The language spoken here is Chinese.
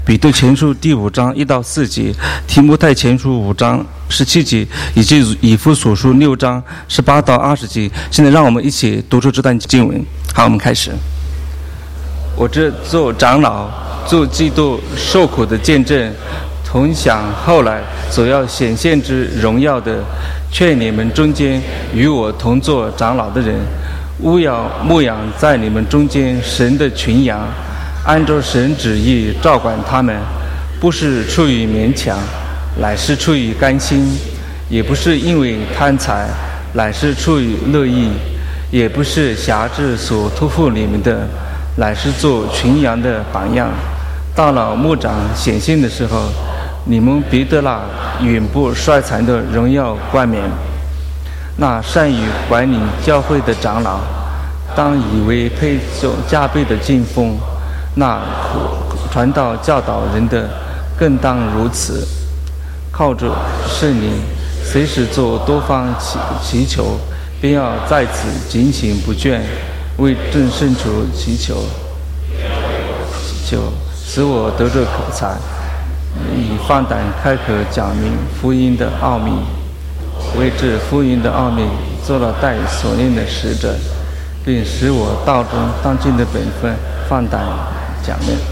彼得前书第5章1到4节，提摩太前书5章17节，以及以弗所书6章18到20节。现在让我们一起读出这段经文。好，我们开始。我这做长老，做基督受苦的见证，同享后来所要显现之荣耀的，劝你们中间与我同做长老的人，务要牧养在你们中间神的群羊，按照神旨意照管他们，不是出于勉强，乃是出于甘心；也不是因为贪财，乃是出于乐意；也不是辖制所托付你们的，乃是做群羊的榜样。到了牧长显现的时候，你们必得那永不衰残的荣耀冠冕。那善于管理教会的长老，当以为配受加倍的敬奉；那传道教导人的，更当如此。靠着圣灵，随时做多方祈求，便要在此警醒不倦，为众圣徒祈求，使我得着口才，以放胆开口讲明福音的奥秘，为这福音的奥秘做了带所念的使者，并使我道中当尽的本分，放胆讲论。